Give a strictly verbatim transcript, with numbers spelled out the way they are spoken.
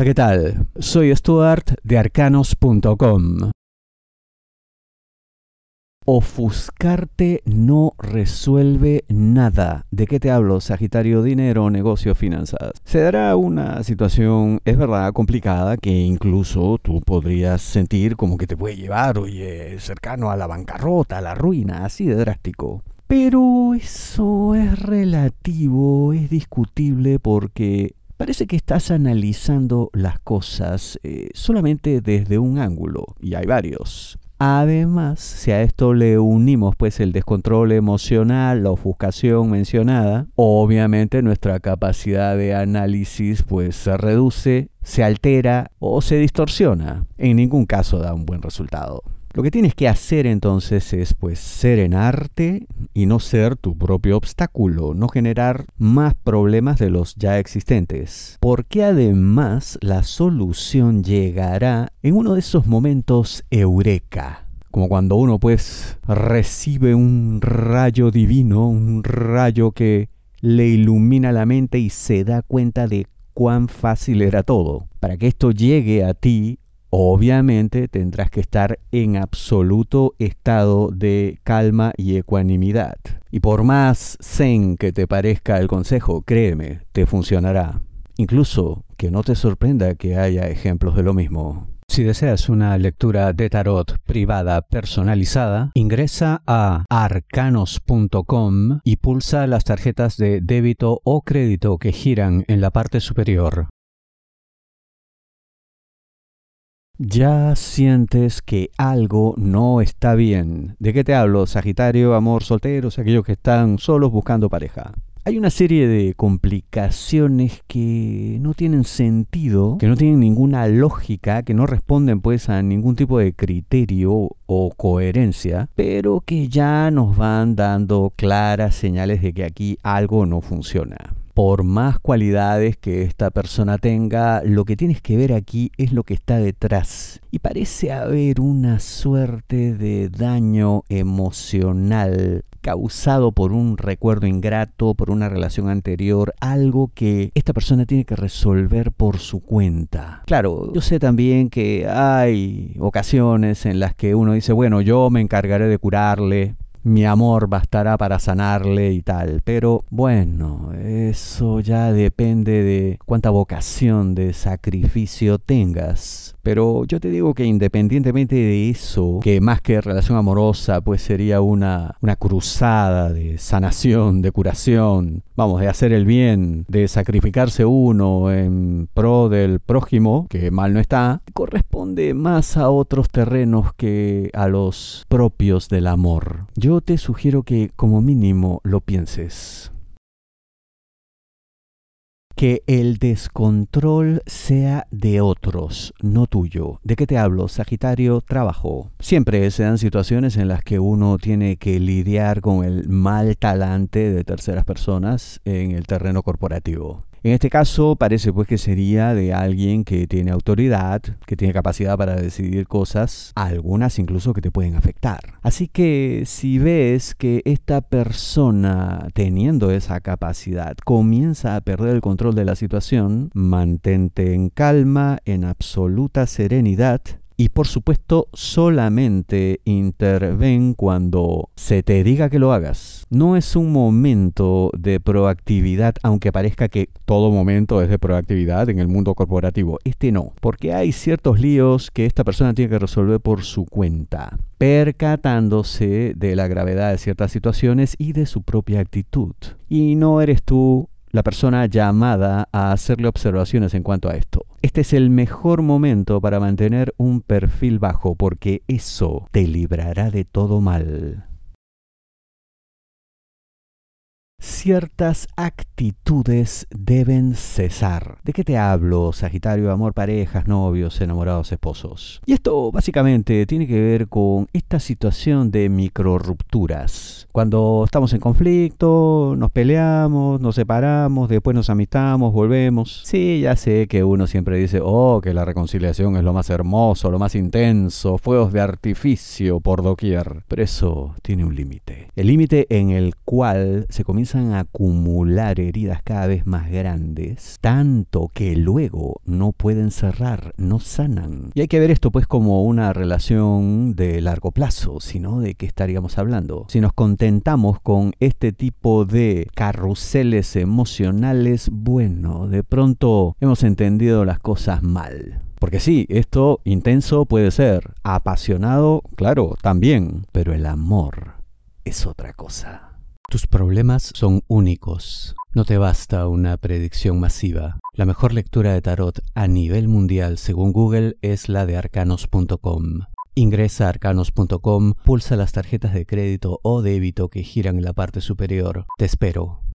Hola, ¿qué tal? Soy Stuart de arcanos punto com. Ofuscarte no resuelve nada. ¿De qué te hablo, Sagitario? Dinero, negocio, finanzas. Se dará una situación, es verdad, complicada, que incluso tú podrías sentir como que te puede llevar, oye, cercano a la bancarrota, a la ruina, así de drástico. Pero eso es relativo, es discutible porque parece que estás analizando las cosas eh, solamente desde un ángulo, y hay varios. Además, si a esto le unimos pues el descontrol emocional, la ofuscación mencionada, obviamente nuestra capacidad de análisis pues se reduce, se altera o se distorsiona. En ningún caso da un buen resultado. Lo que tienes que hacer entonces es pues serenarte y no ser tu propio obstáculo, no generar más problemas de los ya existentes. Porque además la solución llegará en uno de esos momentos eureka. Como cuando uno pues recibe un rayo divino, un rayo que le ilumina la mente y se da cuenta de cuán fácil era todo. Para que esto llegue a ti, obviamente tendrás que estar en absoluto estado de calma y ecuanimidad. Y por más zen que te parezca el consejo, créeme, te funcionará. Incluso que no te sorprenda que haya ejemplos de lo mismo. Si deseas una lectura de tarot privada personalizada, ingresa a arcanos punto com y pulsa las tarjetas de débito o crédito que giran en la parte superior. Ya sientes que algo no está bien. ¿De qué te hablo? Sagitario, amor, solteros, aquellos que están solos buscando pareja. Hay una serie de complicaciones que no tienen sentido, que no tienen ninguna lógica, que no responden pues a ningún tipo de criterio o coherencia, pero que ya nos van dando claras señales de que aquí algo no funciona. Por más cualidades que esta persona tenga, lo que tienes que ver aquí es lo que está detrás. Y parece haber una suerte de daño emocional causado por un recuerdo ingrato, por una relación anterior, algo que esta persona tiene que resolver por su cuenta. Claro, yo sé también que hay ocasiones en las que uno dice, bueno, yo me encargaré de curarle, mi amor bastará para sanarle y tal, pero bueno, eso ya depende de cuánta vocación de sacrificio tengas. Pero yo te digo que independientemente de eso, que más que relación amorosa, pues sería una, una cruzada de sanación, de curación, vamos, de hacer el bien, de sacrificarse uno en pro del prójimo, que mal no está, corresponde más a otros terrenos que a los propios del amor. Yo te sugiero que como mínimo lo pienses. Que el descontrol sea de otros, no tuyo. ¿De qué te hablo? Sagitario, trabajo. Siempre se dan situaciones en las que uno tiene que lidiar con el mal talante de terceras personas en el terreno corporativo. En este caso parece pues que sería de alguien que tiene autoridad, que tiene capacidad para decidir cosas, algunas incluso que te pueden afectar. Así que si ves que esta persona teniendo esa capacidad comienza a perder el control de la situación, mantente en calma, en absoluta serenidad. Y por supuesto, solamente interven cuando se te diga que lo hagas. No es un momento de proactividad, aunque parezca que todo momento es de proactividad en el mundo corporativo. Este no, porque hay ciertos líos que esta persona tiene que resolver por su cuenta, percatándose de la gravedad de ciertas situaciones y de su propia actitud. Y no eres tú la persona llamada a hacerle observaciones en cuanto a esto. Este es el mejor momento para mantener un perfil bajo, porque eso te librará de todo mal. Ciertas actitudes deben cesar. ¿De qué te hablo, Sagitario? Amor, parejas, novios, enamorados, esposos. Y esto básicamente tiene que ver con esta situación de microrrupturas. Cuando estamos en conflicto, nos peleamos, nos separamos, después nos amistamos, volvemos. Sí, ya sé que uno siempre dice, oh, que la reconciliación es lo más hermoso, lo más intenso, fuegos de artificio por doquier. Pero eso tiene un límite. El límite en el cual se comienza comienzan a acumular heridas cada vez más grandes, tanto que luego no pueden cerrar, no sanan. Y hay que ver esto pues como una relación de largo plazo, si no, ¿de qué estaríamos hablando? Si nos contentamos con este tipo de carruseles emocionales, bueno, de pronto hemos entendido las cosas mal. Porque sí, esto intenso puede ser, apasionado, claro, también, pero el amor es otra cosa. Tus problemas son únicos. No te basta una predicción masiva. La mejor lectura de tarot a nivel mundial, según Google, es la de arcanos punto com. Ingresa a arcanos punto com, pulsa las tarjetas de crédito o débito que giran en la parte superior. Te espero.